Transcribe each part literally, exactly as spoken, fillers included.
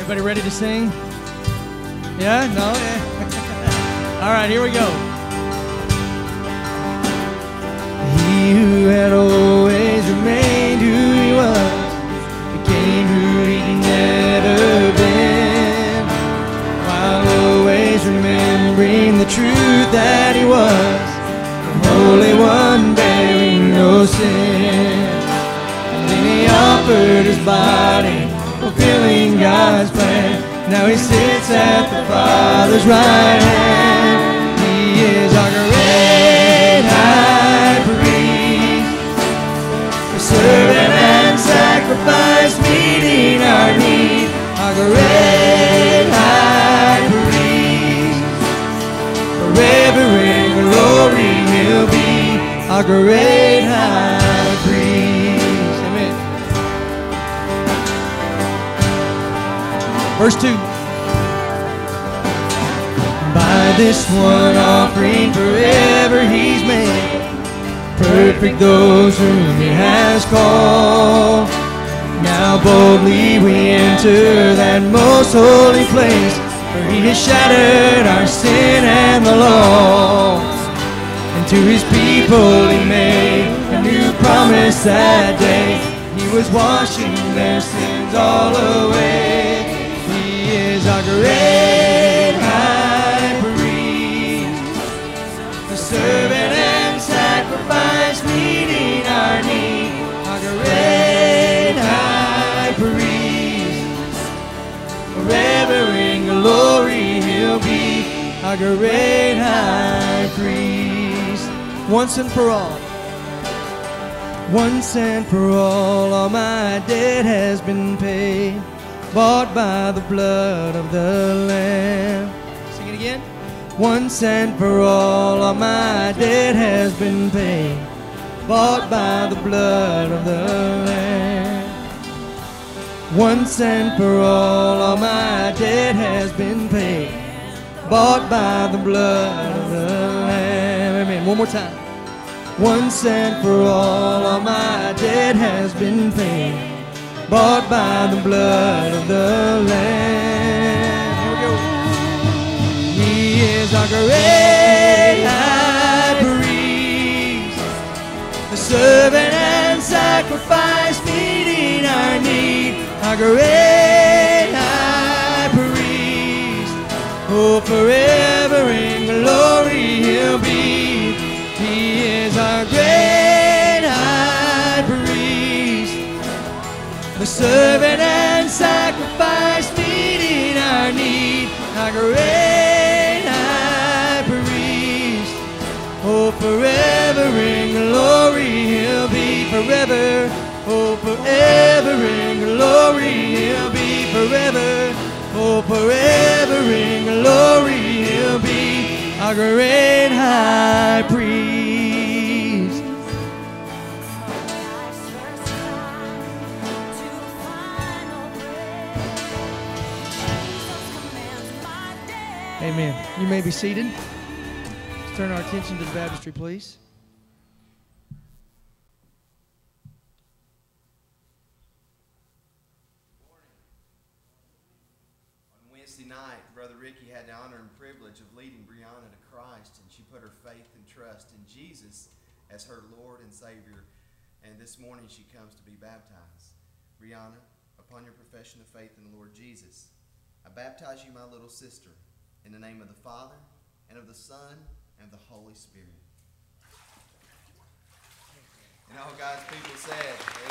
Everybody ready to sing? Yeah? No? Yeah. All right, here we go. He who had always remained who he was became who he'd never been, while always remembering the truth that he was the Holy One bearing no sin. And then he offered his body, fulfilling God's plan. Now he sits at the Father's right hand. He is our great high priest, the servant and sacrifice meeting our need. Our great high priest, forever in glory he'll be. Our great high priest. Amen. Verse two. By this one offering forever he's made perfect those whom he has called. Now boldly we enter that most holy place, for he has shattered our sin and the law. And to his people he made a new promise that day. He was washing their sins all away. He is our great high priest, the servant and sacrifice meeting our need. Our great high priest, forever in glory he'll be. Our great high priest, once and for all. Once and for all, all my debt has been paid, bought by the blood of the Lamb. Sing it again. Once and for all, all my debt has been paid, bought by the blood of the Lamb. Once and for all, all my debt has been paid, bought by the blood of the Lamb. Amen. One more time. Once and for all, all my debt has been paid, bought by the blood of the Lamb. Here we go. He is our great high priest, the servant and sacrifice meeting our need. Our great high priest, oh, forever in glory he'll be. He is our great high priest, the servant and sacrifice meeting our need. Our great high priest, oh, forever in glory he'll be. Forever, oh, forever in glory he'll be. Forever, oh, forever in glory he'll be. Our great high priest. Amen. You may be seated. Let's turn our attention to the baptistry, please. On Wednesday night, Brother Ricky had the honor and privilege of leading Brianna to Christ, and she put her faith and trust in Jesus as her Lord and Savior. And this morning she comes to be baptized. Brianna, upon your profession of faith in the Lord Jesus, I baptize you, my little sister, in the name of the Father, and of the Son, and of the Holy Spirit. And all God's people said,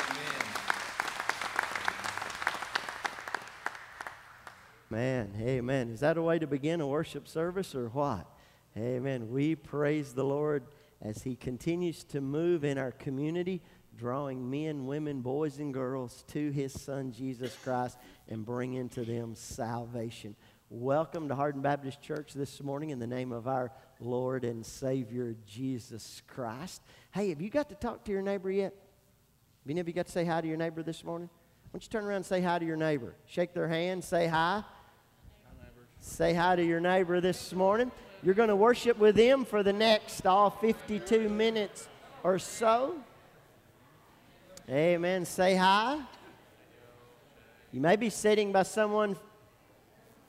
amen. Man, amen. Is that a way to begin a worship service or what? Amen. We praise the Lord as he continues to move in our community, drawing men, women, boys, and girls to his Son, Jesus Christ, and bringing to them salvation. Welcome to Hardin Baptist Church this morning in the name of our Lord and Savior, Jesus Christ. Hey, have you got to talk to your neighbor yet? Have any of you got to say hi to your neighbor this morning? Why don't you turn around and say hi to your neighbor? Shake their hand, say hi. Say hi to your neighbor this morning. You're going to worship with them for the next all fifty-two minutes or so. Amen. Say hi. You may be sitting by someone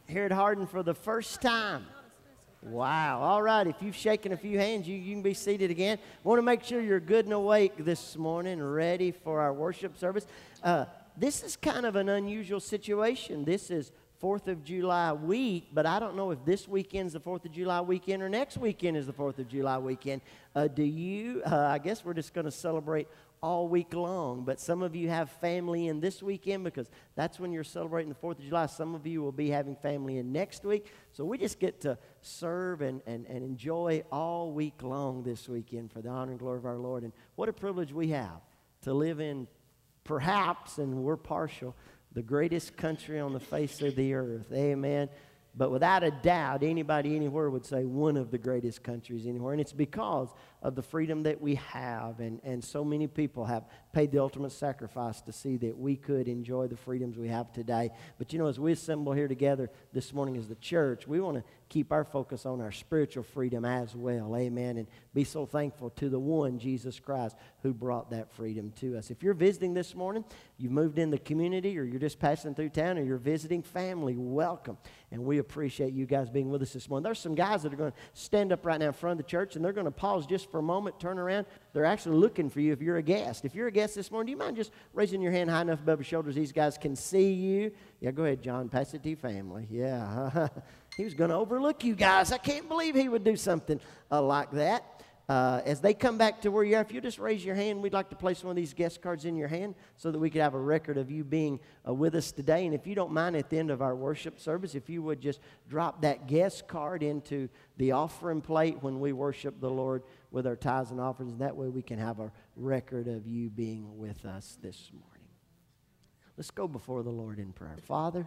here at Hardin for the first time? Wow. All right. If you've shaken a few hands, you, you can be seated again. Want to make sure you're good and awake this morning, ready for our worship service. Uh, this is kind of an unusual situation. This is fourth of July week, but I don't know if this weekend's the fourth of July weekend or next weekend is the fourth of July weekend. Uh, do you? Uh, I guess we're just going to celebrate all week long, but some of you have family in this weekend because that's when you're celebrating the fourth of July. Some of you will be having family in next week, so we just get to serve and, and, and enjoy all week long this weekend for the honor and glory of our Lord. And what a privilege we have to live in, perhaps, and we're partial, the greatest country on the face of the earth. Amen. But without a doubt, anybody anywhere would say one of the greatest countries anywhere. And it's because of the freedom that we have. And, and so many people have paid the ultimate sacrifice to see that we could enjoy the freedoms we have today. But you know, as we assemble here together this morning as the church, we want to keep our focus on our spiritual freedom as well. Amen. And be so thankful to the one, Jesus Christ, who brought that freedom to us. If you're visiting this morning, you've moved in the community, or you're just passing through town, or you're visiting family, welcome. And we appreciate you guys being with us this morning. There's some guys that are going to stand up right now in front of the church, and they're going to pause just for a moment, turn around. They're actually looking for you if you're a guest. If you're a guest this morning, do you mind just raising your hand high enough above your shoulders these guys can see you? Yeah, go ahead, John. Pass it to your family. Yeah. He was going to overlook you guys. I can't believe he would do something uh, like that. Uh, as they come back to where you are, if you just raise your hand, we'd like to place one of these guest cards in your hand so that we could have a record of you being uh, with us today. And if you don't mind, at the end of our worship service, if you would just drop that guest card into the offering plate when we worship the Lord with our tithes and offerings. And that way we can have a record of you being with us this morning. Let's go before the Lord in prayer. Father,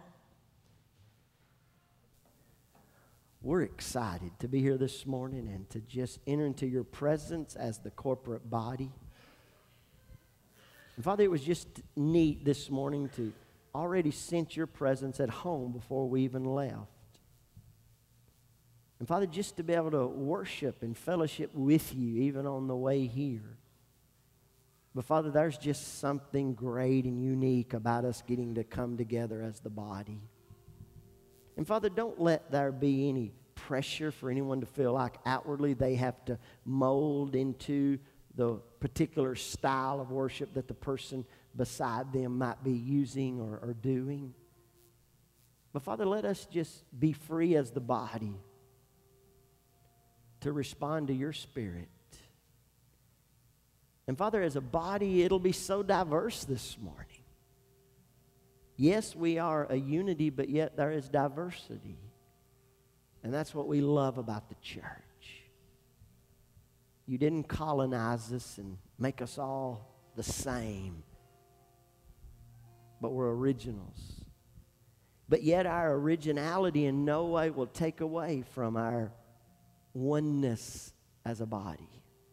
we're excited to be here this morning and to just enter into your presence as the corporate body. And Father, it was just neat this morning to already sense your presence at home before we even left. And Father, just to be able to worship and fellowship with you even on the way here. But Father, there's just something great and unique about us getting to come together as the body. And Father, don't let there be any pressure for anyone to feel like outwardly they have to mold into the particular style of worship that the person beside them might be using or, or doing. But Father, let us just be free as the body to respond to your Spirit. And Father, as a body, it'll be so diverse this morning. Yes, we are a unity, but yet there is diversity. And that's what we love about the church. You didn't colonize us and make us all the same, but we're originals. But yet our originality in no way will take away from our oneness as a body.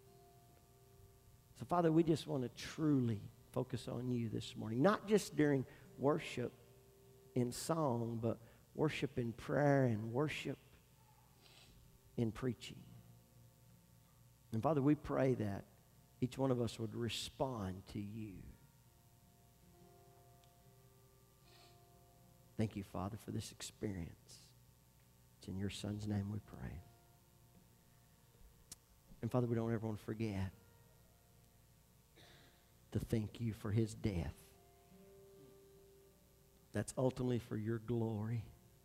So, Father, we just want to truly focus on you this morning, not just during worship in song, but worship in prayer and worship in preaching. And Father, we pray that each one of us would respond to you. Thank you, Father, for this experience. It's in your Son's name we pray. And Father, we don't ever want to forget to thank you for his death. That's ultimately for your glory.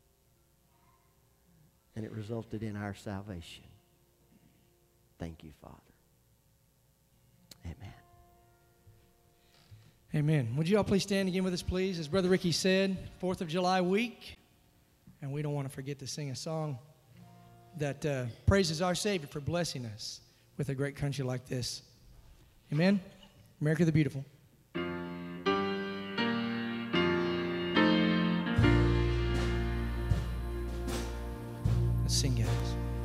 And it resulted in our salvation. Thank you, Father. Amen. Amen. Would you all please stand again with us, please? As Brother Ricky said, fourth of July week. And we don't want to forget to sing a song that uh, praises our Savior for blessing us with a great country like this. Amen. America the Beautiful. Let's sing, guys.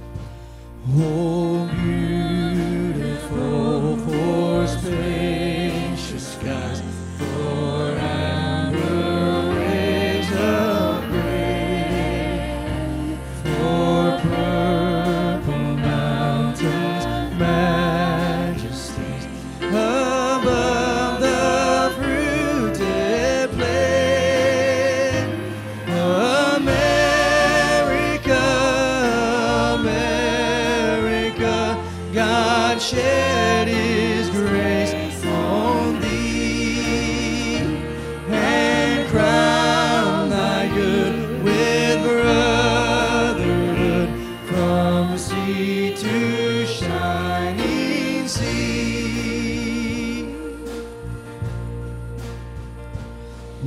Oh, beautiful for spacious skies, for amber waves of gray, for purple mountains, majesties above the fruited plain. America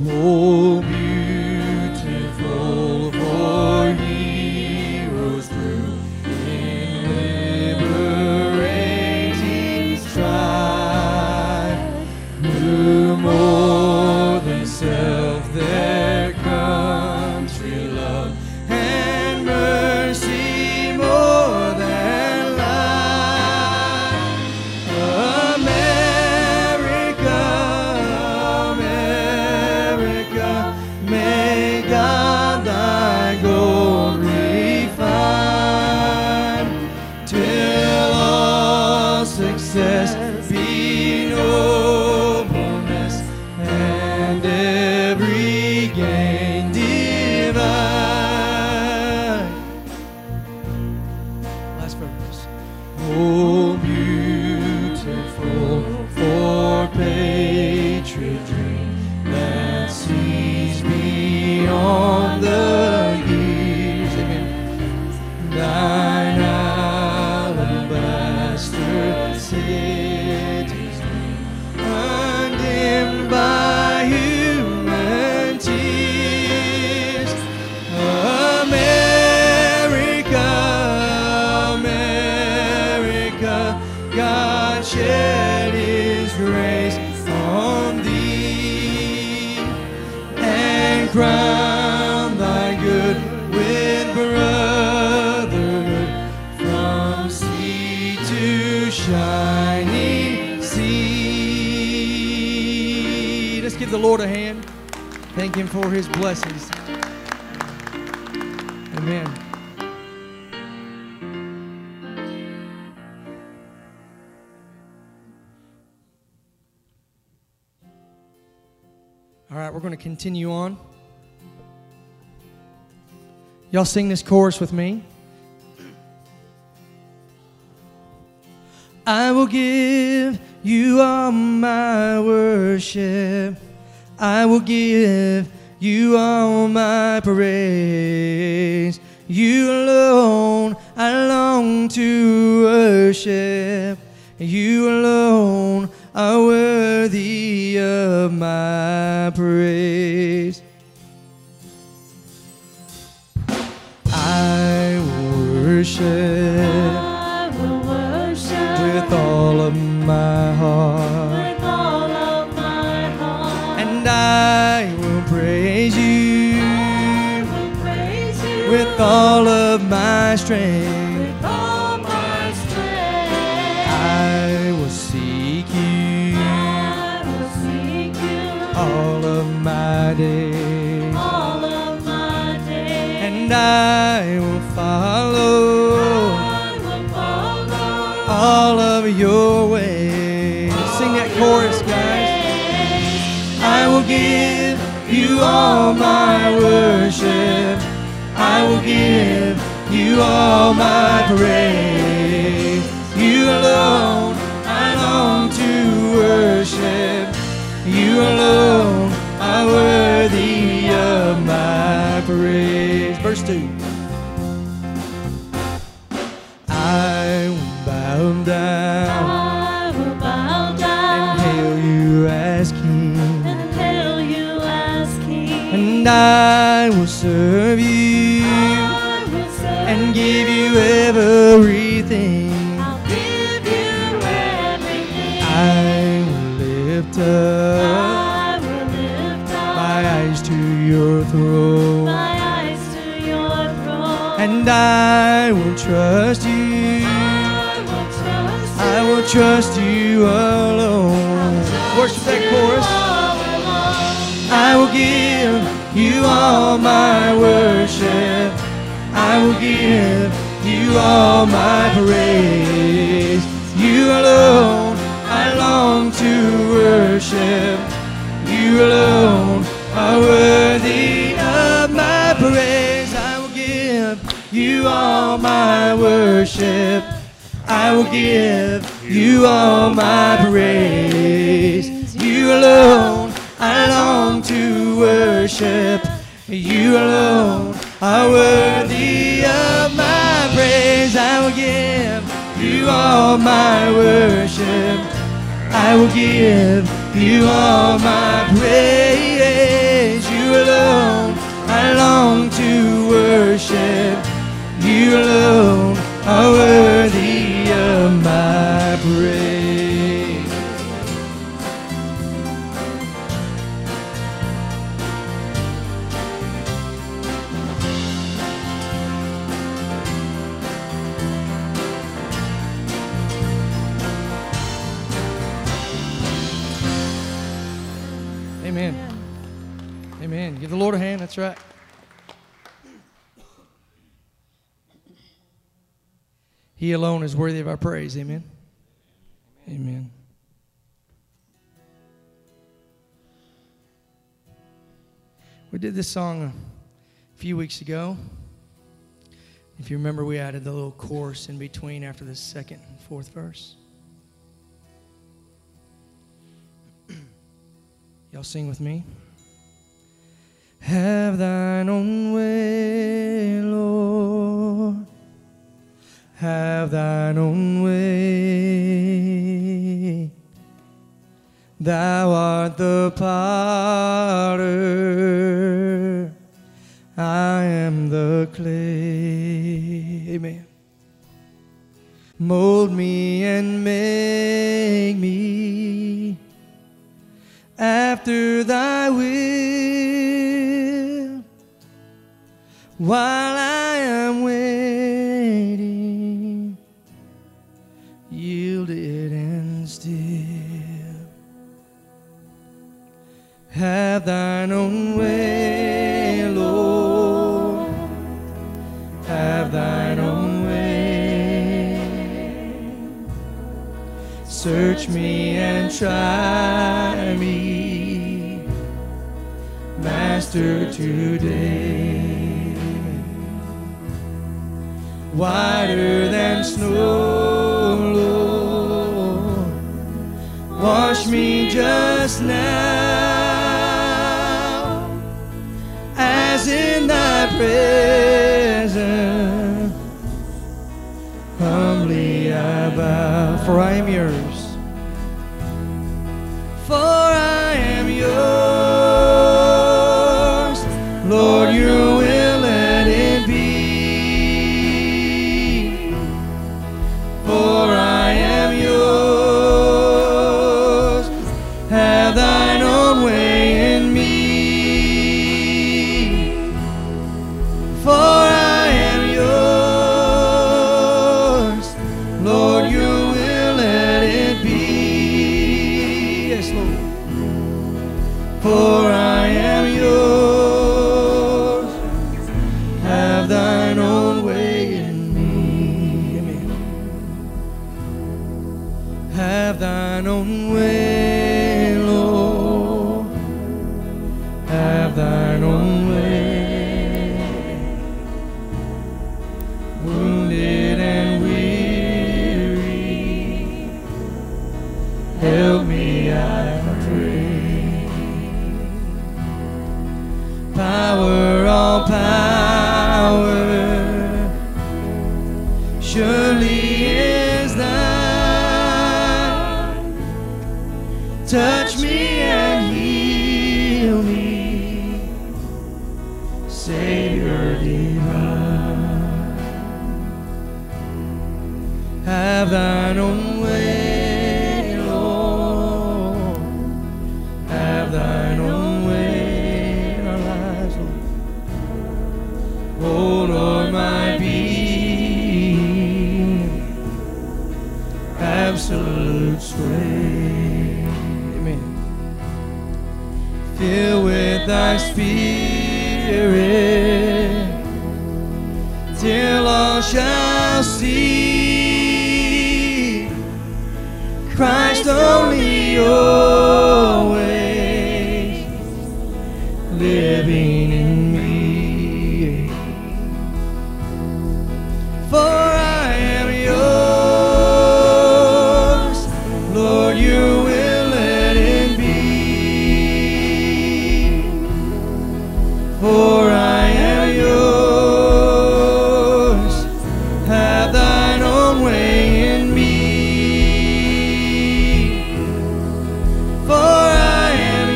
Oh, beautiful, for heroes through in liberating strife, who more than self their country love and mercy more than life. America, America, may God thy glory find, till all success be nobleness and every gain divine. Last verse. Oh, beautiful for patriotry that sees beyond the years. Amen. Thine alabaster cities undimmed by human tears. America, America, God shed His grace on thee and crown thy good with brotherhood from sea to shining sea. Let's give the Lord a hand. Thank Him for His blessings. Amen. All right, we're going to continue on. Y'all sing this chorus with me. I will give you all my worship. I will give you all my praise. You alone I long to worship. You alone are worthy of my praise. I worship, I will worship with all of my heart, with all of my heart, and I will praise you, I will praise you with all of my strength. with all my strength. I will seek you I will seek you all of my days, all of my days, and I will follow I will follow all of your ways. Sing that chorus, guys. I will give you all my worship. I will give you all my praise. You alone I long to worship. You alone are worthy of my praise. Verse two. I will bow down I will bow and down hail you as King, and hail you as King. and I will serve you I will serve and give you everything. I'll give you everything. I will lift up I will lift up my eyes to your throne, my eyes to your throne. and I will trust you. I will trust you. I will trust you alone. Worship that chorus. I will give you all my worship. I will give you all my praise. You alone I long to worship. You alone are worthy of my praise. I will give you all my worship. I will give you all my praise. You alone I long to worship. You alone are worthy of my praise. I will give you all my worship. I will give you all my praise. Amen. Give the Lord a hand. That's right. He alone is worthy of our praise. Amen. Amen. We did this song a few weeks ago. If you remember, we added the little chorus in between after the second and fourth verse. Y'all sing with me. Have thine own way, Lord. Have thine own way. Thou art the potter, I am the clay. Amen. Mold me and make me after thy will, while I am waiting, yielded and still. Have thine own way, Lord. Have thine own way. Search me and try me, Master, today. Whiter than snow, Lord, wash me just now, as in thy presence humbly I bow. For I am yours, for I am yours, Lord, your will let it be. For I am yours, have thine own way in me. For I am yours, Lord, your will let it be. Yes, Lord. For I am yours, have thine own way in me. Amen. Have thine own way, Lord, have thine own way. Wounded and weary, help me, I pray. Power, all power, surely is thine. Touch me and heal me, Savior divine. Have thine own way, Lord. Have thine own way in our lives, Lord. Oh, Lord, my being, absolute sway. Amen. Fill with thy spirit, till all shall see Christ only always living in me. For I am yours, Lord, your will let it be. For I am yours, have thine own way in me. For I am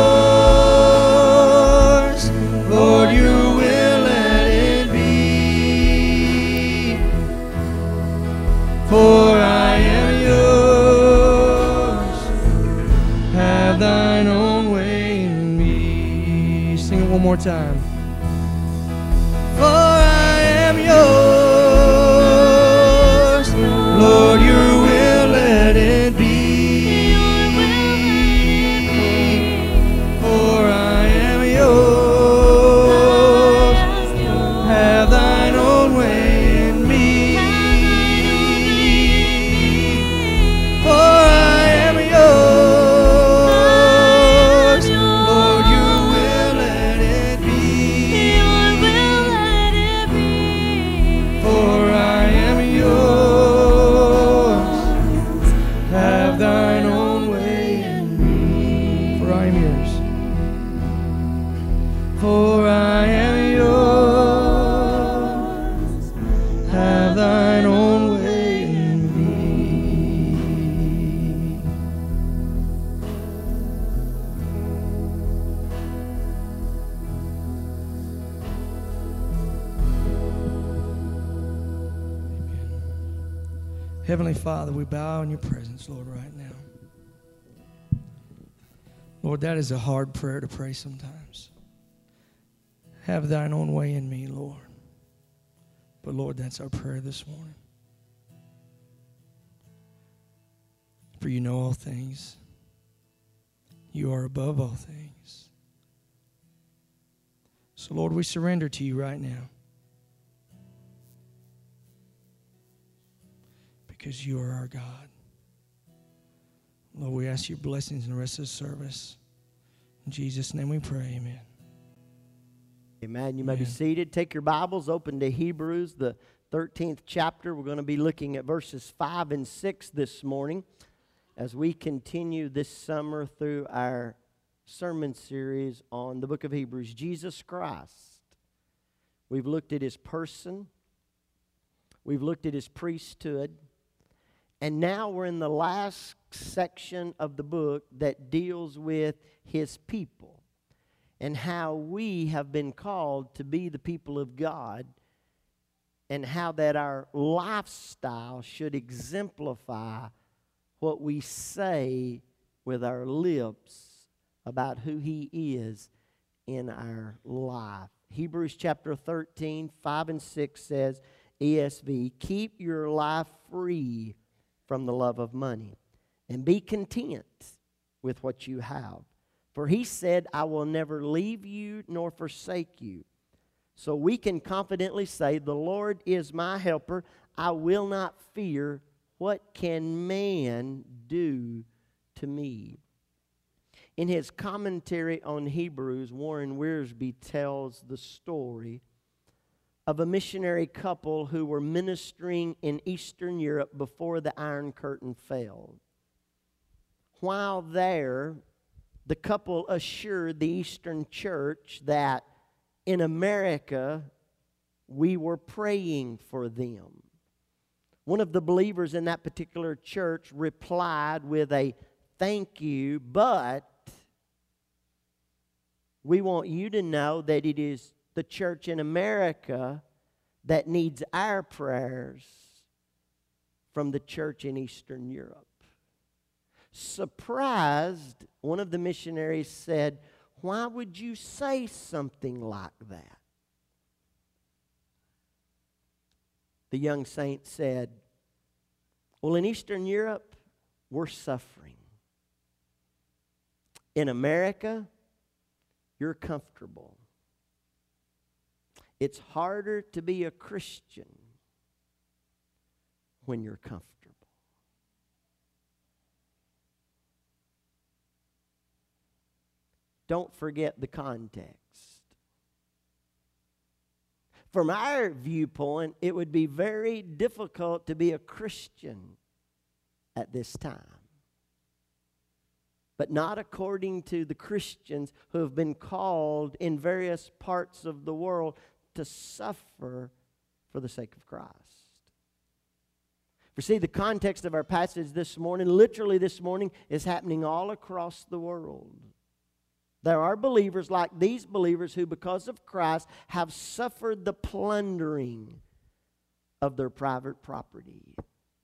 yours, Lord, your will let it be. For I am yours, have thine own way in me. Sing it one more time. For I am yours, Lord, your will let it be. For I am yours. for I am yours. Have thine own way in me. Heavenly Father, we bow in your presence, Lord, right now. Lord, that is a hard prayer to pray sometimes. Have thine own way in me, Lord. But Lord, that's our prayer this morning. For you know all things. You are above all things. So Lord, we surrender to you right now. Because you are our God. Lord, we ask your blessings in the rest of the service. In Jesus' name we pray, amen. Amen. You may be Amen. seated. Take your Bibles, open to Hebrews, the thirteenth chapter. We're going to be looking at verses five and six this morning as we continue this summer through our sermon series on the book of Hebrews, Jesus Christ. We've looked at his person. We've looked at his priesthood. And now we're in the last section of the book that deals with his people and how we have been called to be the people of God and how that our lifestyle should exemplify what we say with our lips about who he is in our life. Hebrews chapter thirteen, five and six says, E S V, keep your life free from the love of money, and be content with what you have. For he said, I will never leave you nor forsake you. So we can confidently say, the Lord is my helper. I will not fear. What can man do to me? In his commentary on Hebrews, Warren Wiersbe tells the story of a missionary couple who were ministering in Eastern Europe before the Iron Curtain fell. While there, the couple assured the Eastern Church that in America, we were praying for them. One of the believers in that particular church replied with a thank you, but we want you to know that it is the church in America that needs our prayers from the church in Eastern Europe. Surprised, one of the missionaries said, why would you say something like that? The young saint said, well, in Eastern Europe, we're suffering. In America, you're comfortable. It's harder to be a Christian when you're comfortable. Don't forget the context. From our viewpoint, it would be very difficult to be a Christian at this time. But not according to the Christians who have been called in various parts of the world to suffer for the sake of Christ. For see, the context of our passage this morning, literally this morning, is happening all across the world. There are believers like these believers who, because of Christ, have suffered the plundering of their private property.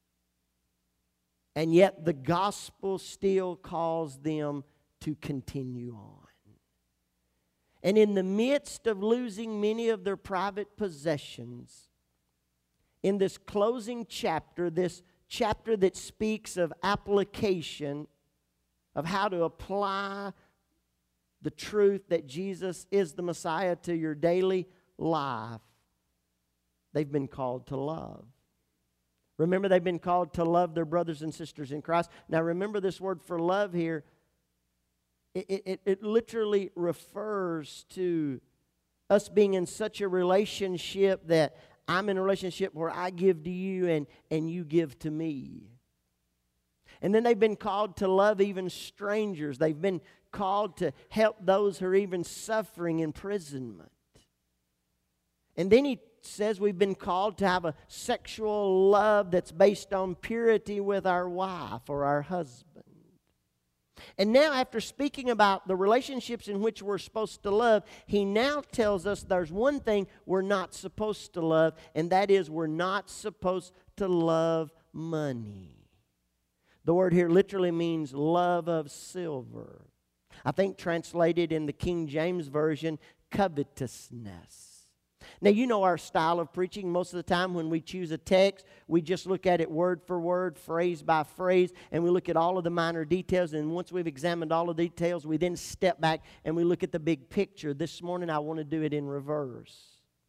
And yet the gospel still calls them to continue on. And in the midst of losing many of their private possessions, in this closing chapter, this chapter that speaks of application, of how to apply the truth that Jesus is the Messiah to your daily life, they've been called to love. Remember, they've been called to love their brothers and sisters in Christ. Now, remember this word for love here. It, it, it literally refers to us being in such a relationship that I'm in a relationship where I give to you and, and you give to me. And then they've been called to love even strangers. They've been called to help those who are even suffering imprisonment. And then he says we've been called to have a sexual love that's based on purity with our wife or our husband. And now, after speaking about the relationships in which we're supposed to love, he now tells us there's one thing we're not supposed to love, and that is we're not supposed to love money. The word here literally means love of silver. I think translated in the King James Version, covetousness. Now, you know our style of preaching. Most of the time when we choose a text, we just look at it word for word, phrase by phrase, and we look at all of the minor details. And once we've examined all of the details, we then step back and we look at the big picture. This morning, I want to do it in reverse.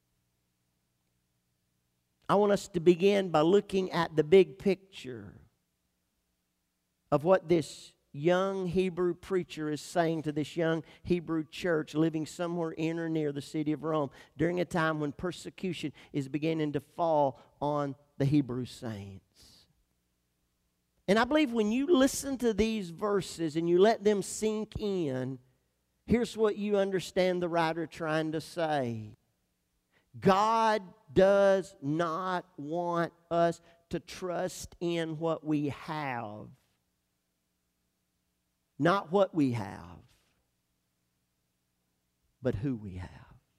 I want us to begin by looking at the big picture of what this young Hebrew preacher is saying to this young Hebrew church living somewhere in or near the city of Rome during a time when persecution is beginning to fall on the Hebrew saints. And I believe when you listen to these verses and you let them sink in, here's what you understand the writer trying to say. God does not want us to trust in what we have. Not what we have, but who we have.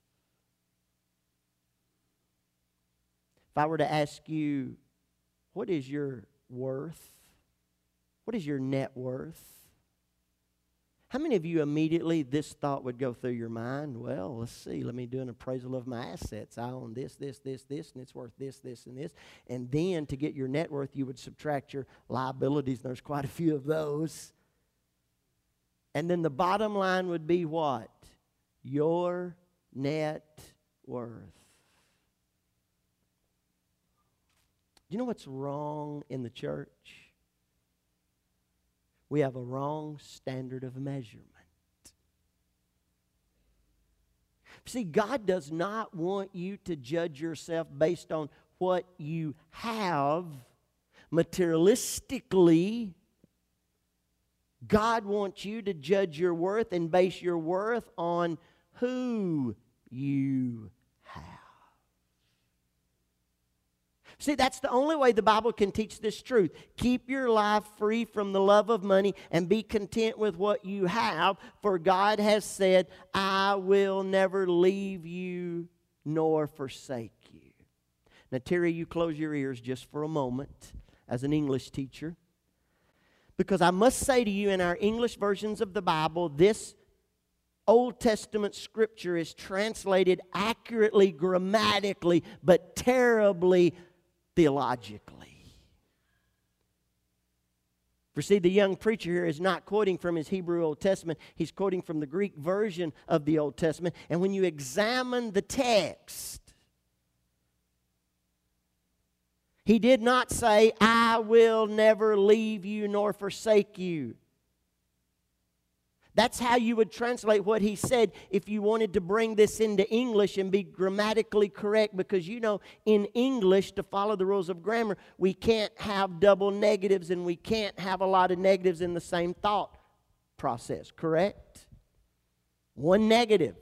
If I were to ask you, what is your worth? What is your net worth? How many of you immediately this thought would go through your mind? Well, let's see. Let me do an appraisal of my assets. I own this, this, this, this, and it's worth this, this, and this. And then to get your net worth, you would subtract your liabilities. And there's quite a few of those. And then the bottom line would be what? Your net worth. Do you know what's wrong in the church? We have a wrong standard of measurement. See, God does not want you to judge yourself based on what you have materialistically. God wants you to judge your worth and base your worth on who you have. See, that's the only way the Bible can teach this truth. Keep your life free from the love of money and be content with what you have, for God has said, I will never leave you nor forsake you. Now, Terry, you close your ears just for a moment as an English teacher. Because I must say to you, in our English versions of the Bible, this Old Testament scripture is translated accurately grammatically, but terribly theologically. For see, the young preacher here is not quoting from his Hebrew Old Testament. He's quoting from the Greek version of the Old Testament. And when you examine the text, he did not say, I will never leave you nor forsake you. That's how you would translate what he said if you wanted to bring this into English and be grammatically correct. Because you know, in English, to follow the rules of grammar, we can't have double negatives and we can't have a lot of negatives in the same thought process, correct? One negative.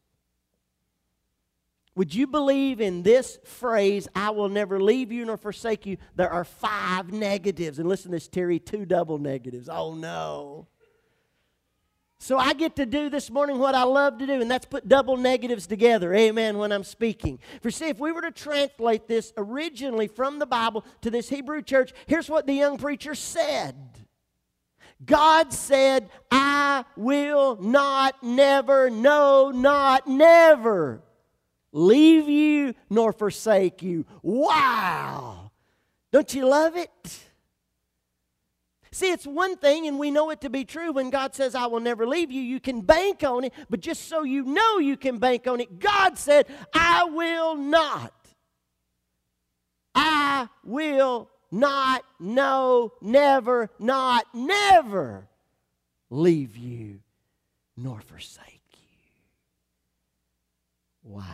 Would you believe in this phrase, I will never leave you nor forsake you, there are five negatives. And listen to this, Terry, two double negatives. Oh, no. So I get to do this morning what I love to do, and that's put double negatives together, amen, when I'm speaking. For see, if we were to translate this originally from the Bible to this Hebrew church, here's what the young preacher said. God said, I will not, never, no, not, never leave you nor forsake you. Wow! Don't you love it? See, it's one thing, and we know it to be true, when God says, I will never leave you, you can bank on it, but just so you know you can bank on it, God said, I will not. I will not, no, never, not, never leave you nor forsake you. Wow.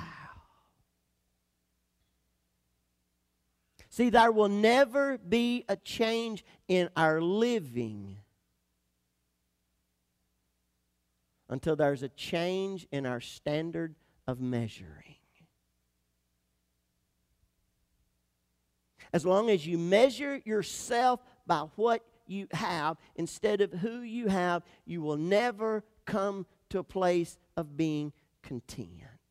See, there will never be a change in our living until there's a change in our standard of measuring. As long as you measure yourself by what you have instead of who you have, you will never come to a place of being content.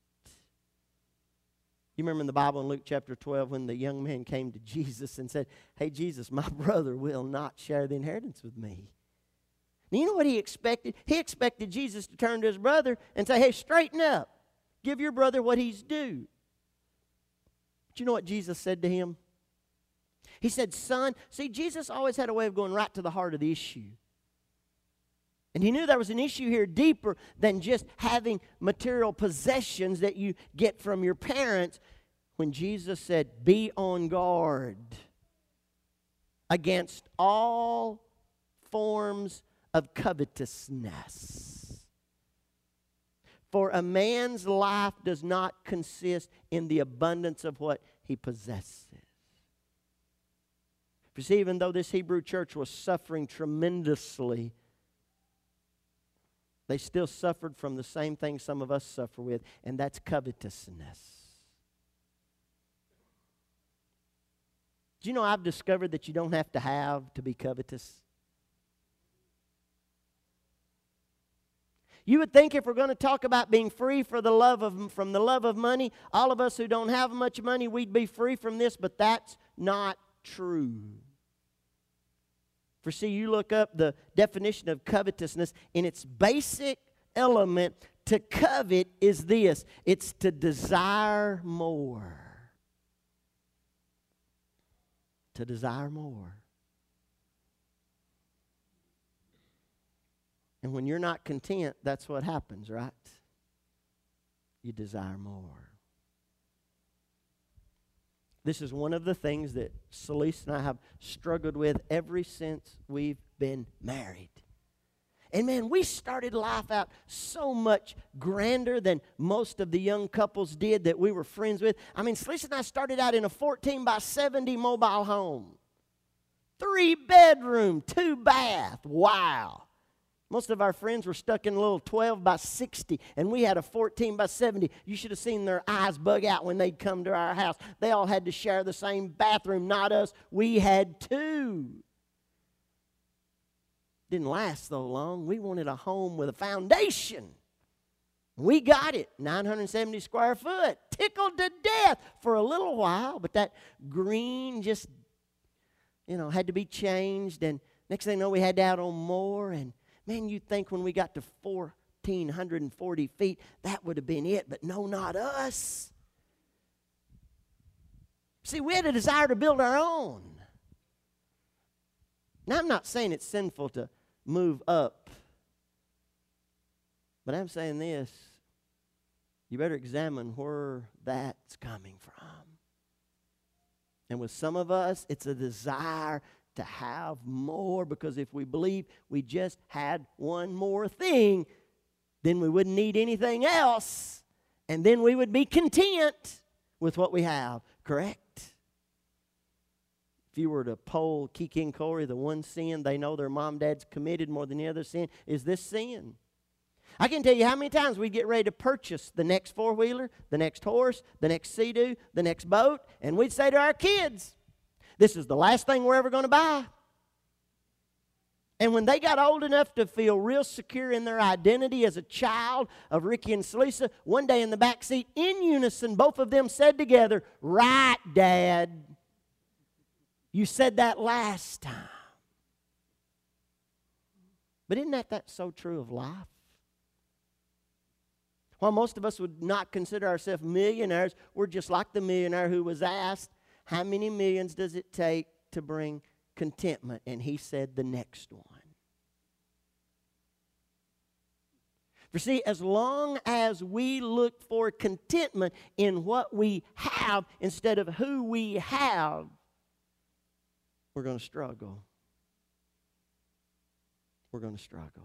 You remember in the Bible in Luke chapter twelve when the young man came to Jesus and said, "Hey, Jesus, my brother will not share the inheritance with me." And you know what he expected? He expected Jesus to turn to his brother and say, "Hey, straighten up. Give your brother what he's due." But you know what Jesus said to him? He said, "Son," see, Jesus always had a way of going right to the heart of the issue. And he knew there was an issue here deeper than just having material possessions that you get from your parents. When Jesus said, "Be on guard against all forms of covetousness. For a man's life does not consist in the abundance of what he possesses." For see, even though this Hebrew church was suffering tremendously, they still suffered from the same thing some of us suffer with, and that's covetousness. Do you know I've discovered that you don't have to have to be covetous? You would think if we're going to talk about being free for the love of, from the love of money, all of us who don't have much money, we'd be free from this, but that's not true. For see, you look up the definition of covetousness, in its basic element, to covet is this: it's to desire more. To desire more. And when you're not content, that's what happens, right? You desire more. This is one of the things that Celeste and I have struggled with ever since we've been married. And man, we started life out so much grander than most of the young couples did that we were friends with. I mean, Celeste and I started out in a fourteen by seventy mobile home. Three bedroom, two bath. Wow. Most of our friends were stuck in a little twelve by sixty, and we had a fourteen by seventy. You should have seen their eyes bug out when they'd come to our house. They all had to share the same bathroom, not us. We had two. Didn't last so long. We wanted a home with a foundation. We got it, nine hundred seventy square foot. Tickled to death for a little while, but that green just, you know, had to be changed. And next thing you know, we had to add on more. And man, you'd think when we got to one thousand four hundred forty feet, that would have been it. But no, not us. See, we had a desire to build our own. Now, I'm not saying it's sinful to move up. But I'm saying this. You better examine where that's coming from. And with some of us, it's a desire to have more, because if we believe we just had one more thing, then we wouldn't need anything else, and then we would be content with what we have, correct? If you were to poll Kiki and Corey, the one sin they know their mom and dad's committed more than the other sin is this sin. I can tell you how many times we get ready to purchase the next four-wheeler, the next horse, the next Sea-Doo, the next boat, and we'd say to our kids, this is the last thing we're ever going to buy. And when they got old enough to feel real secure in their identity as a child of Ricky and Celisa, one day in the back seat, in unison, both of them said together, "Right, Dad. You said that last time." But isn't that, that so true of life? While most of us would not consider ourselves millionaires, we're just like the millionaire who was asked, how many millions does it take to bring contentment? And he said the next one. For see, as long as we look for contentment in what we have instead of who we have, we're going to struggle. We're going to struggle.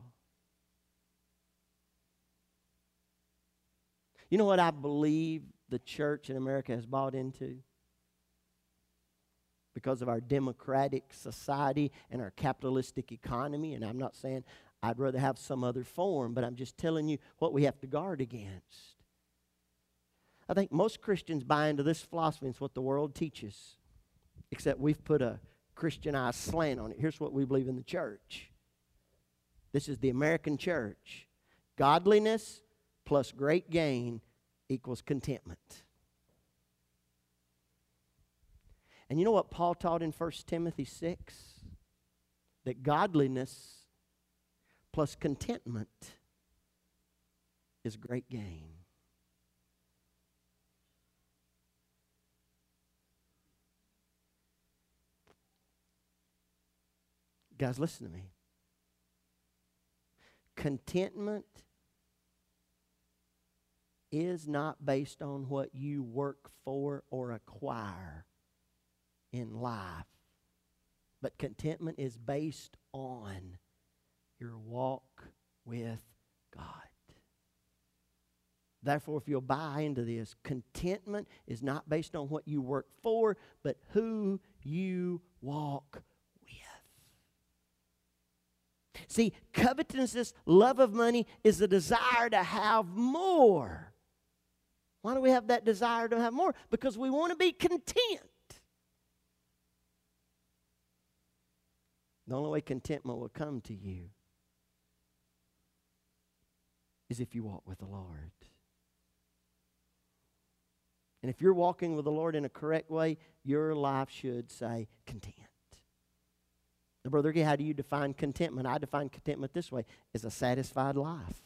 You know what I believe the church in America has bought into? Because of our democratic society and our capitalistic economy, and I'm not saying I'd rather have some other form, but I'm just telling you what we have to guard against. I think most Christians buy into this philosophy, and it's what the world teaches, except we've put a Christianized slant on it. Here's what we believe in the church. This is the American church. Godliness plus great gain equals contentment. And you know what Paul taught in First Timothy six? That godliness plus contentment is great gain. Guys, listen to me. Contentment is not based on what you work for or acquire in life. But contentment is based on your walk with God. Therefore, if you'll buy into this, contentment is not based on what you work for, but who you walk with. See, covetousness, love of money, is a desire to have more. Why do we have that desire to have more? Because we want to be content. The only way contentment will come to you is if you walk with the Lord. And if you're walking with the Lord in a correct way, your life should say content. Now, Brother Ricky, how do you define contentment? I define contentment this way, as a satisfied life.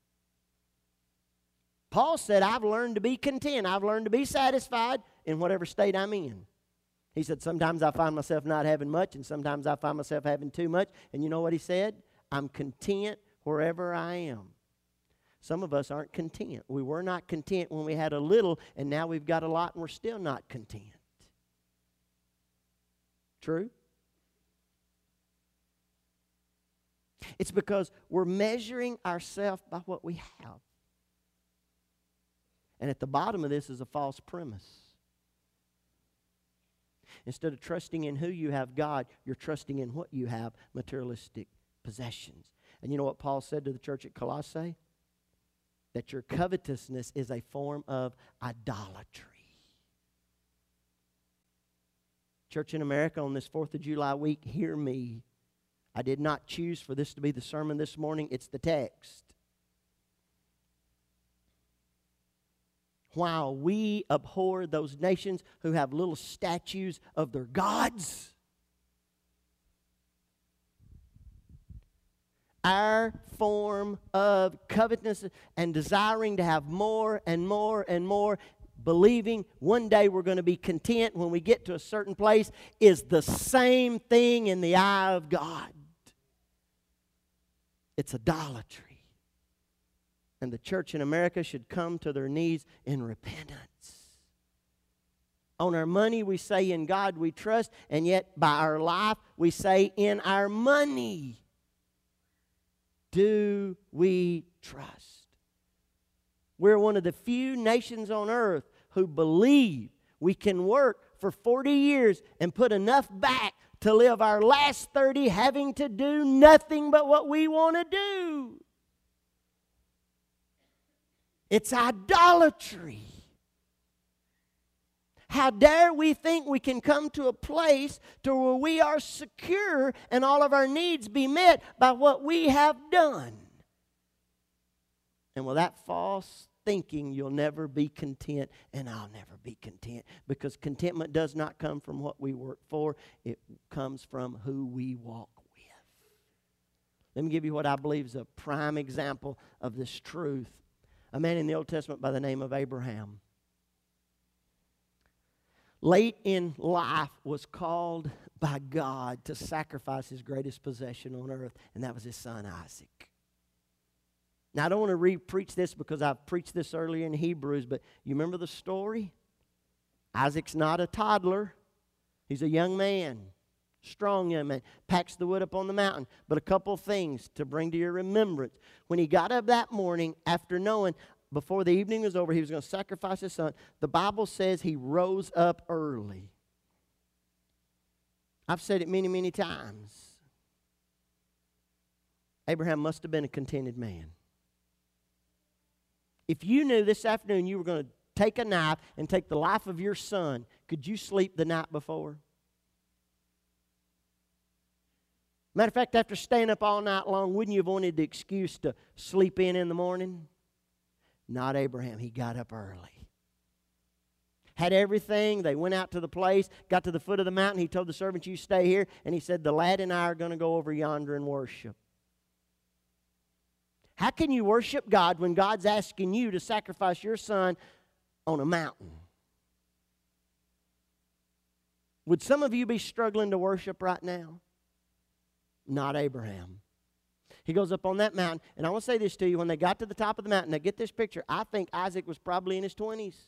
Paul said, I've learned to be content. I've learned to be satisfied in whatever state I'm in. He said, sometimes I find myself not having much, and sometimes I find myself having too much. And you know what he said? I'm content wherever I am. Some of us aren't content. We were not content when we had a little, and now we've got a lot, and we're still not content. True? It's because we're measuring ourselves by what we have. And at the bottom of this is a false premise. Instead of trusting in who you have, God, you're trusting in what you have, materialistic possessions. And you know what Paul said to the church at Colossae? That your covetousness is a form of idolatry. Church in America, on this fourth of July week, hear me. I did not choose for this to be the sermon this morning. It's the text. While we abhor those nations who have little statues of their gods, our form of covetousness and desiring to have more and more and more, believing one day we're going to be content when we get to a certain place, is the same thing in the eye of God. It's idolatry. And the church in America should come to their knees in repentance. On our money, we say in God we trust, and yet by our life, we say in our money, do we trust? We're one of the few nations on earth who believe we can work for forty years and put enough back to live our last thirty having to do nothing but what we want to do. It's idolatry. How dare we think we can come to a place to where we are secure and all of our needs be met by what we have done. And with that false thinking, you'll never be content, and I'll never be content, because contentment does not come from what we work for. It comes from who we walk with. Let me give you what I believe is a prime example of this truth. A man in the Old Testament by the name of Abraham. Late in life was called by God to sacrifice his greatest possession on earth, and that was his son Isaac. Now, I don't want to re-preach this because I've preached this earlier in Hebrews, but you remember the story? Isaac's not a toddler. He's a young man, strong young man, packs the wood up on the mountain. But a couple things to bring to your remembrance. When he got up that morning, after knowing before the evening was over he was going to sacrifice his son, the Bible says he rose up early. I've said it many, many times. Abraham must have been a contented man. If you knew this afternoon you were going to take a knife and take the life of your son, could you sleep the night before? Matter of fact, after staying up all night long, wouldn't you have wanted the excuse to sleep in in the morning? Not Abraham. He got up early. Had everything. They went out to the place, got to the foot of the mountain. He told the servants, you stay here. And he said, the lad and I are going to go over yonder and worship. How can you worship God when God's asking you to sacrifice your son on a mountain? Would some of you be struggling to worship right now? Not Abraham. He goes up on that mountain, and I want to say this to you. When they got to the top of the mountain, now get this picture. I think Isaac was probably in his twenties.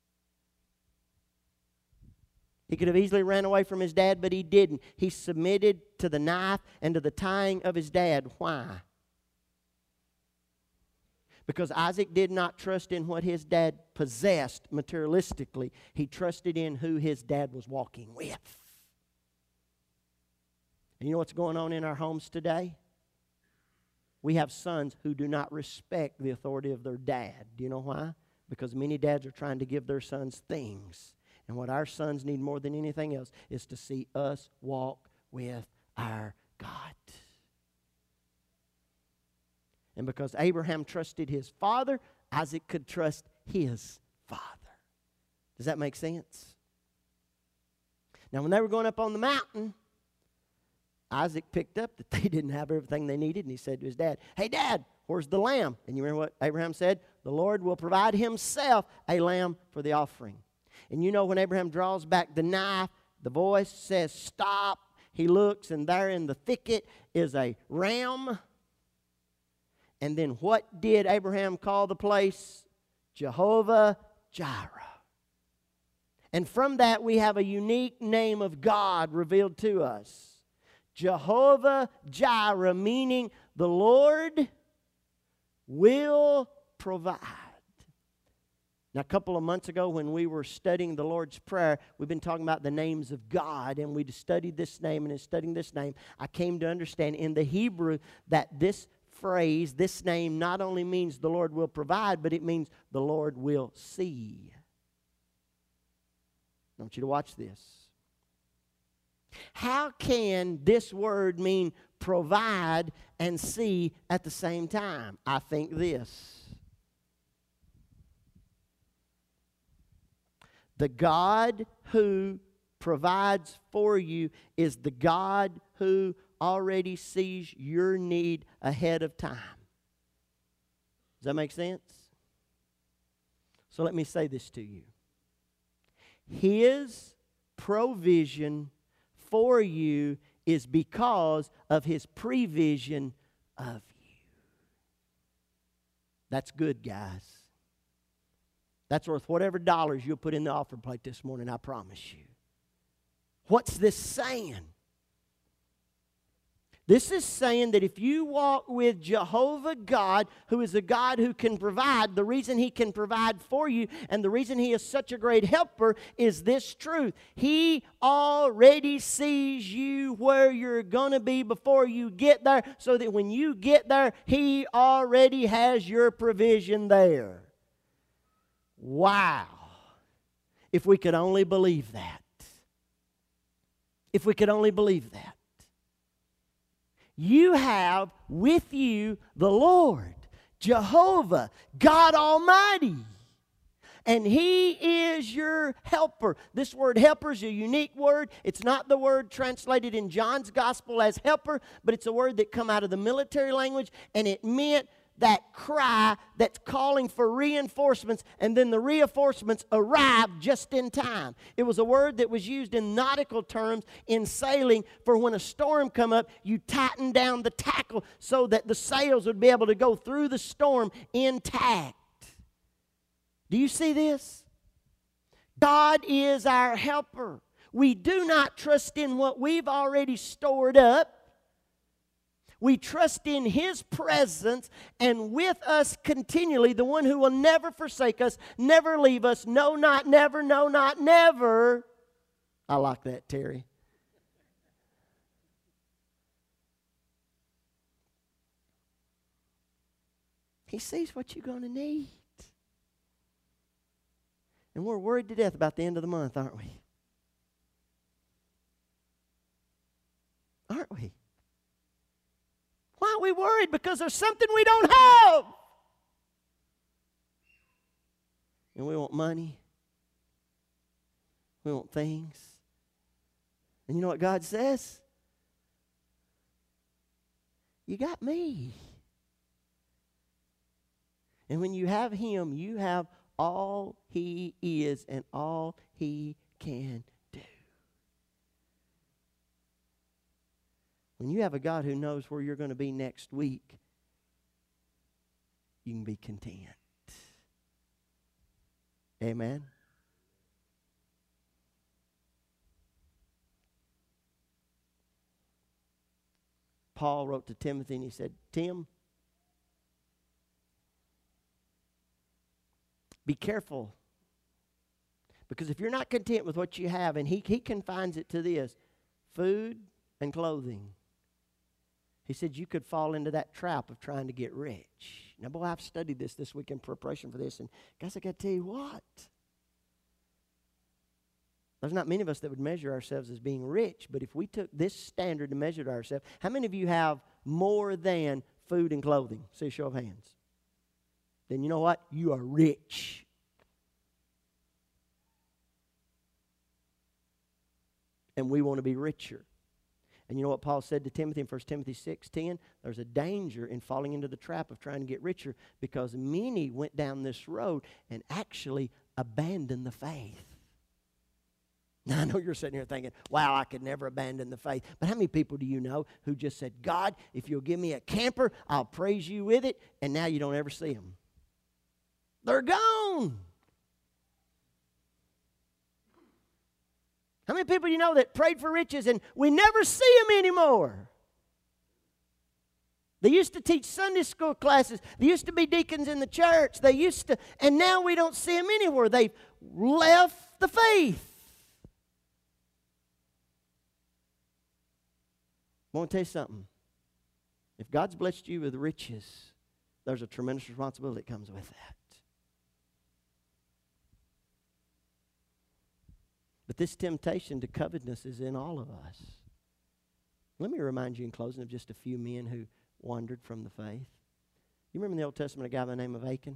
He could have easily ran away from his dad, but he didn't. He submitted to the knife and to the tying of his dad. Why? Because Isaac did not trust in what his dad possessed materialistically. He trusted in who his dad was walking with. And you know what's going on in our homes today? We have sons who do not respect the authority of their dad. Do you know why? Because many dads are trying to give their sons things. And what our sons need more than anything else is to see us walk with our God. And because Abraham trusted his father, Isaac could trust his father. Does that make sense? Now, when they were going up on the mountain, Isaac picked up that they didn't have everything they needed, and he said to his dad, hey, Dad, where's the lamb? And you remember what Abraham said? The Lord will provide himself a lamb for the offering. And you know when Abraham draws back the knife, the voice says, stop. He looks, and there in the thicket is a ram. And then what did Abraham call the place? Jehovah Jireh. And from that we have a unique name of God revealed to us. Jehovah Jireh, meaning the Lord will provide. Now, a couple of months ago when we were studying the Lord's Prayer, we've been talking about the names of God, and we studied this name, and in studying this name, I came to understand in the Hebrew that this phrase, this name, not only means the Lord will provide, but it means the Lord will see. I want you to watch this. How can this word mean provide and see at the same time? I think this. The God who provides for you is the God who already sees your need ahead of time. Does that make sense? So let me say this to you. His provision for you is because of his prevision of you. That's good, guys. That's worth whatever dollars you'll put in the offering plate this morning, I promise you. What's this saying? This is saying that if you walk with Jehovah God, who is a God who can provide, the reason he can provide for you and the reason he is such a great helper is this truth. He already sees you where you're going to be before you get there, so that when you get there, he already has your provision there. Wow. If we could only believe that. If we could only believe that. You have with you the Lord, Jehovah, God Almighty. And he is your helper. This word helper is a unique word. It's not the word translated in John's gospel as helper, but it's a word that come out of the military language, and it meant that cry that's calling for reinforcements, and then the reinforcements arrive just in time. It was a word that was used in nautical terms in sailing for when a storm come up, you tighten down the tackle so that the sails would be able to go through the storm intact. Do you see this? God is our helper. We do not trust in what we've already stored up. We trust in his presence and with us continually, the one who will never forsake us, never leave us, no, not never, no, not never. I like that, Terry. He sees what you're going to need. And we're worried to death about the end of the month, aren't we? Aren't we? Why are we worried? Because there's something we don't have. And we want money. We want things. And you know what God says? You got me. And when you have Him, you have all He is and all He can do. When you have a God who knows where you're going to be next week, you can be content. Amen. Paul wrote to Timothy and he said, Tim, be careful. Because if you're not content with what you have, and he, he confines it to this, food and clothing. He said you could fall into that trap of trying to get rich. Now, boy, I've studied this this week in preparation for this, and guys, I got to tell you what. There's not many of us that would measure ourselves as being rich, but if we took this standard to measure ourselves, how many of you have more than food and clothing? See a show of hands. Then you know what? You are rich. And we want to be richer. And you know what Paul said to Timothy in First Timothy six ten? There's a danger in falling into the trap of trying to get richer because many went down this road and actually abandoned the faith. Now, I know you're sitting here thinking, wow, I could never abandon the faith. But how many people do you know who just said, God, if you'll give me a camper, I'll praise you with it, and now you don't ever see them? They're gone. How many people do you know that prayed for riches and we never see them anymore? They used to teach Sunday school classes. They used to be deacons in the church. They used to, and now we don't see them anywhere. They've left the faith. I want to tell you something. If God's blessed you with riches, there's a tremendous responsibility that comes with that. But this temptation to covetousness is in all of us. Let me remind you in closing of just a few men who wandered from the faith. You remember in the Old Testament a guy by the name of Achan?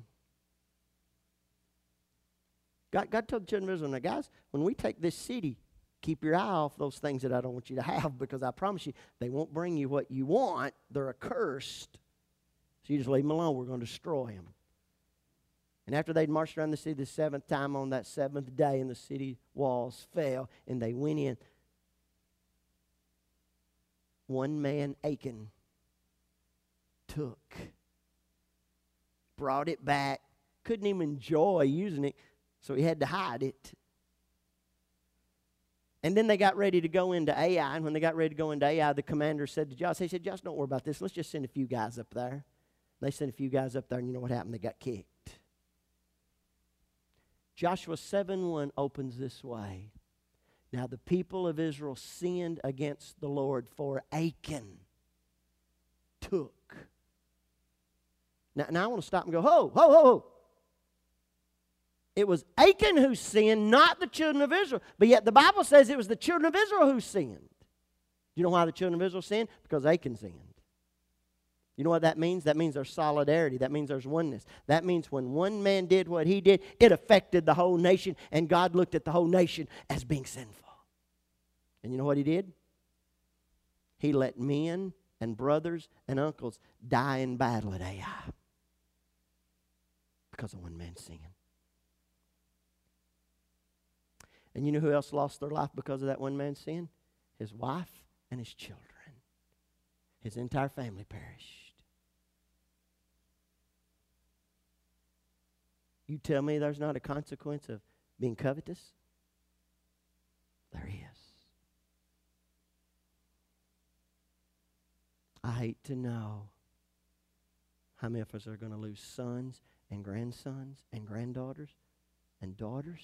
God, God told the children of Israel, now guys, when we take this city, keep your eye off those things that I don't want you to have, because I promise you, they won't bring you what you want. They're accursed. So you just leave them alone. We're going to destroy them. And after they'd marched around the city the seventh time, on that seventh day, and the city walls fell, and they went in, one man, Achan, took, brought it back, couldn't even enjoy using it, so he had to hide it. And then they got ready to go into Ai, and when they got ready to go into Ai, the commander said to Joshua, he said, Joshua, don't worry about this. Let's just send a few guys up there. They sent a few guys up there, and you know what happened? They got kicked. Joshua seven one opens this way. Now the people of Israel sinned against the Lord, for Achan took. Now, now I want to stop and go, ho, ho, ho, ho. It was Achan who sinned, not the children of Israel. But yet the Bible says it was the children of Israel who sinned. Do you know why the children of Israel sinned? Because Achan sinned. You know what that means? That means there's solidarity. That means there's oneness. That means when one man did what he did, it affected the whole nation, and God looked at the whole nation as being sinful. And you know what he did? He let men and brothers and uncles die in battle at Ai because of one man's sin. And you know who else lost their life because of that one man's sin? His wife and his children. His entire family perished. You tell me there's not a consequence of being covetous? There is. I hate to know how many of us are going to lose sons and grandsons and granddaughters and daughters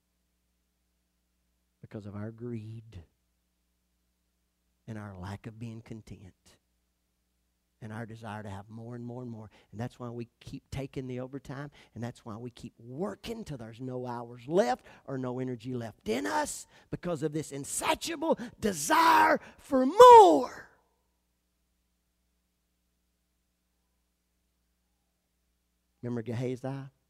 because of our greed and our lack of being content and our desire to have more and more and more. And that's why we keep taking the overtime, and that's why we keep working till there's no hours left or no energy left in us, because of this insatiable desire for more. Remember Gehazi,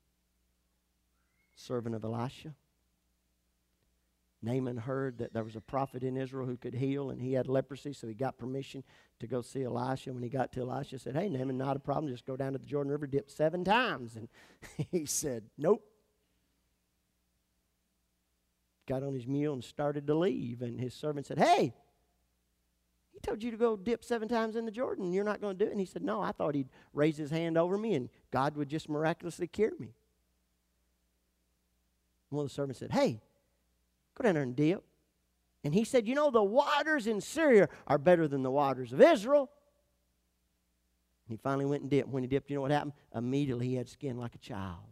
servant of Elisha? Naaman heard that there was a prophet in Israel who could heal, and he had leprosy, so he got permission to go see Elisha. When he got to Elisha, he said, hey, Naaman, not a problem. Just go down to the Jordan River, dip seven times. And he said, nope. Got on his mule and started to leave. And his servant said, hey, he told you to go dip seven times in the Jordan, and you're not going to do it. And he said, no, I thought he'd raise his hand over me, and God would just miraculously cure me. And one of the servants said, hey, go down there and dip. And he said, you know, the waters in Syria are better than the waters of Israel. And he finally went and dipped. When he dipped, you know what happened? Immediately he had skin like a child.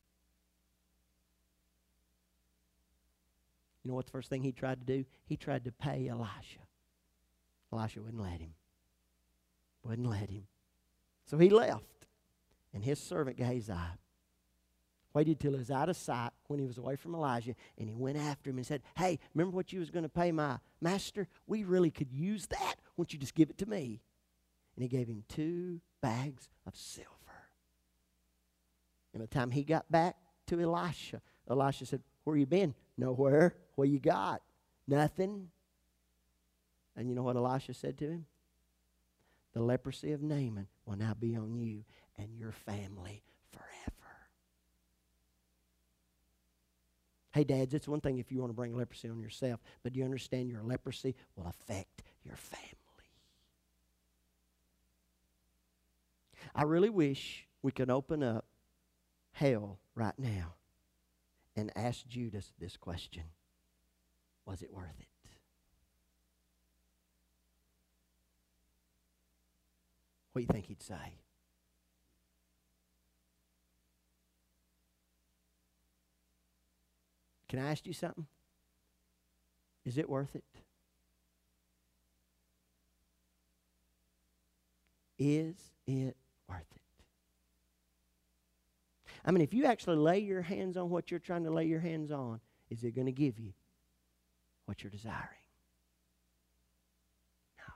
You know what the first thing he tried to do? He tried to pay Elisha. Elisha wouldn't let him. Wouldn't let him. So he left. And his servant Gehazi waited till he was out of sight when he was away from Elijah, and he went after him and said, hey, remember what you was going to pay my master? We really could use that. Why don't you just give it to me? And he gave him two bags of silver. And by the time he got back to Elisha, Elisha said, where you been? Nowhere. What you got? Nothing. And you know what Elisha said to him? The leprosy of Naaman will now be on you and your family forever. Hey, dads, it's one thing if you want to bring leprosy on yourself, but do you understand your leprosy will affect your family? I really wish we could open up hell right now and ask Judas this question. Was it worth it? What do you think he'd say? Can I ask you something? Is it worth it? Is it worth it? I mean, if you actually lay your hands on what you're trying to lay your hands on, is it going to give you what you're desiring? No.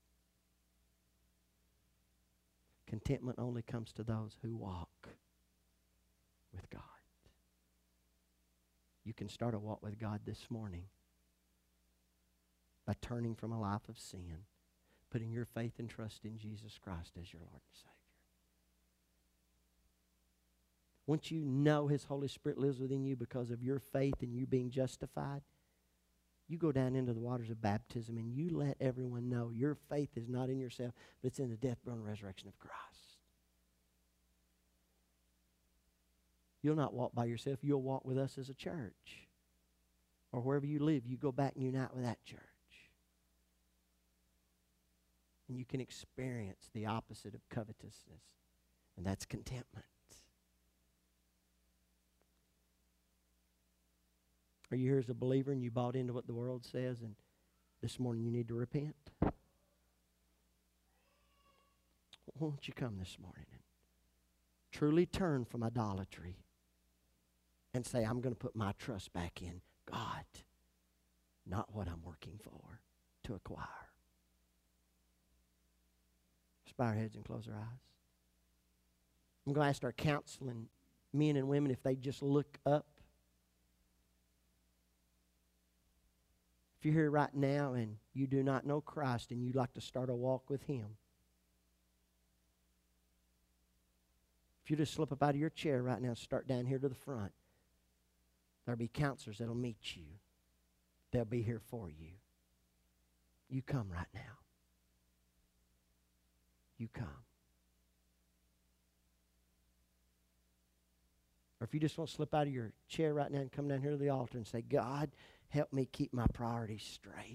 Contentment only comes to those who walk with God. You can start a walk with God this morning by turning from a life of sin, putting your faith and trust in Jesus Christ as your Lord and Savior. Once you know His Holy Spirit lives within you because of your faith and you being justified, you go down into the waters of baptism and you let everyone know your faith is not in yourself, but it's in the death, burial, and resurrection of Christ. You'll not walk by yourself. You'll walk with us as a church. Or wherever you live, you go back and unite with that church. And you can experience the opposite of covetousness, and that's contentment. Are you here as a believer and you bought into what the world says, and this morning you need to repent? Won't you come this morning and truly turn from idolatry and say, I'm going to put my trust back in God, not what I'm working for to acquire. Let's bow our heads and close our eyes. I'm going to ask our counseling men and women if they just look up. If you're here right now and you do not know Christ and you'd like to start a walk with Him, if you just slip up out of your chair right now and start down here to the front, there'll be counselors that'll meet you. They'll be here for you. You come right now. You come. Or if you just want to slip out of your chair right now and come down here to the altar and say, God, help me keep my priorities straight.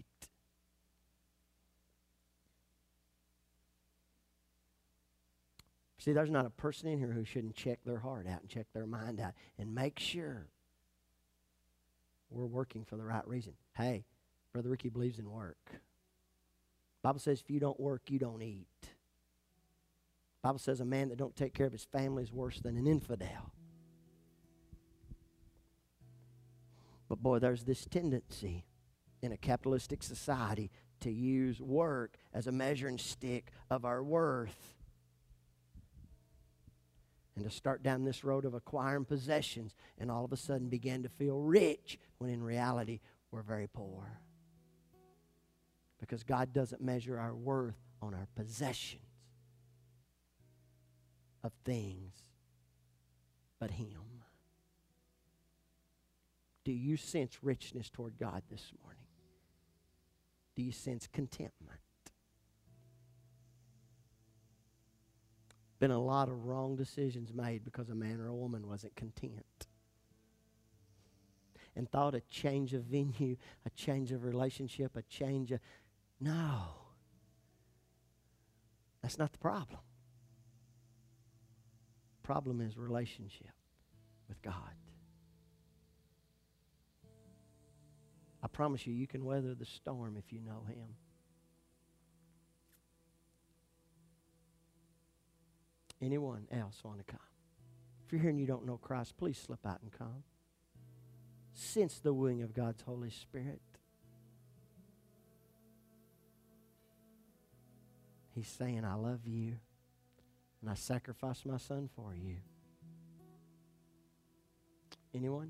See, there's not a person in here who shouldn't check their heart out and check their mind out and make sure we're working for the right reason. Hey, Brother Ricky believes in work. The Bible says if you don't work, you don't eat. Bible says a man that don't take care of his family is worse than an infidel. But boy, there's this tendency in a capitalistic society to use work as a measuring stick of our worth. And to start down this road of acquiring possessions and all of a sudden begin to feel rich when in reality we're very poor. Because God doesn't measure our worth on our possessions of things, but Him. Do you sense richness toward God this morning? Do you sense contentment? Been a lot of wrong decisions made because a man or a woman wasn't content. And thought a change of venue, a change of relationship, a change of... No. That's not the problem. The problem is relationship with God. I promise you, you can weather the storm if you know Him. Anyone else want to come? If you're here and you don't know Christ, please slip out and come. Sense the wooing of God's Holy Spirit. He's saying, I love you, and I sacrificed my son for you. Anyone?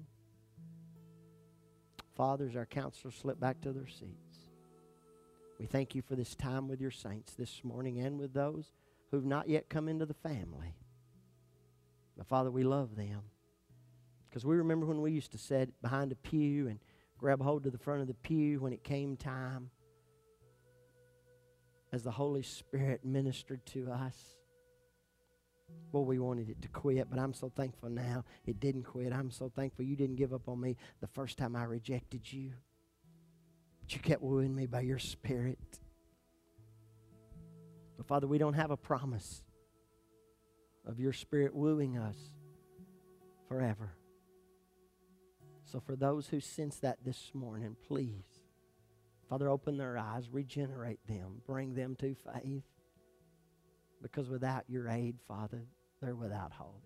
Fathers, our counselors slip back to their seats. We thank you for this time with your saints this morning and with those who've not yet come into the family. But Father, we love them. Because we remember when we used to sit behind a pew and grab hold of the front of the pew when it came time as the Holy Spirit ministered to us. Well, we wanted it to quit, but I'm so thankful now it didn't quit. I'm so thankful you didn't give up on me the first time I rejected you. But you kept wooing me by your Spirit. But Father, we don't have a promise of your Spirit wooing us forever. So for those who sense that this morning, please, Father, open their eyes, regenerate them, bring them to faith. Because without your aid, Father, they're without hope.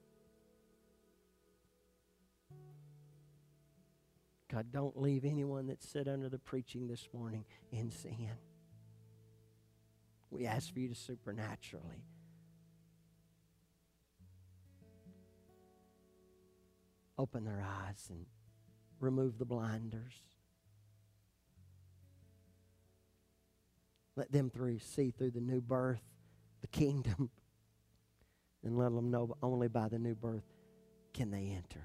God, don't leave anyone that sit under the preaching this morning in sin. We ask for you to supernaturally open their eyes and remove the blinders. Let them through see through the new birth, the kingdom, and let them know only by the new birth can they enter.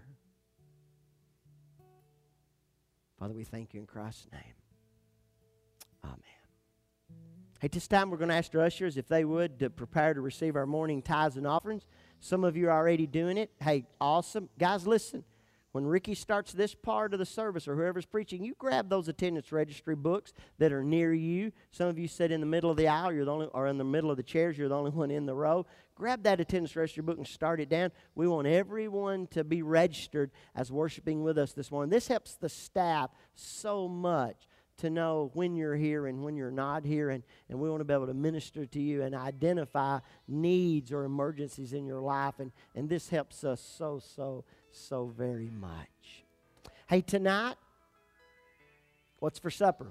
Father, we thank you in Christ's name. Amen. Hey, this time we're going to ask our ushers if they would to prepare to receive our morning tithes and offerings. Some of you are already doing it. Hey, awesome. Guys, listen. When Ricky starts this part of the service or whoever's preaching, you grab those attendance registry books that are near you. Some of you sit in the middle of the aisle, you're the only, or in the middle of the chairs, you're the only one in the row. Grab that attendance registry book and start it down. We want everyone to be registered as worshiping with us this morning. This helps the staff so much to know when you're here and when you're not here, and, and we want to be able to minister to you and identify needs or emergencies in your life, and, and this helps us so, so, so very much. Hey, tonight, what's for supper?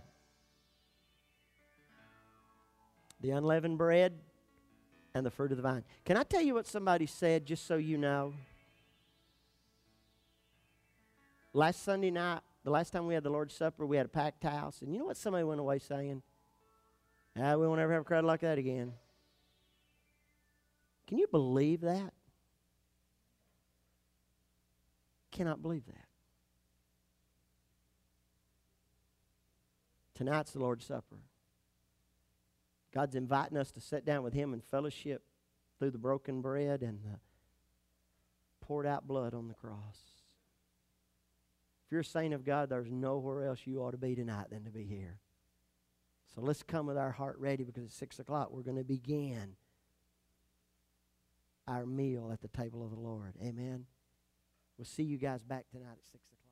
The unleavened bread and the fruit of the vine. Can I tell you what somebody said, just so you know? Last Sunday night, the last time we had the Lord's Supper, we had a packed house. And you know what somebody went away saying? Ah, we won't ever have a crowd like that again. Can you believe that? Cannot believe that. Tonight's the Lord's Supper. God's inviting us to sit down with Him in fellowship through the broken bread and the poured out blood on the cross. If you're a saint of God, there's nowhere else you ought to be tonight than to be here. So let's come with our heart ready, because at six o'clock we're going to begin our meal at the table of the Lord. Amen. We'll see you guys back tonight at six o'clock.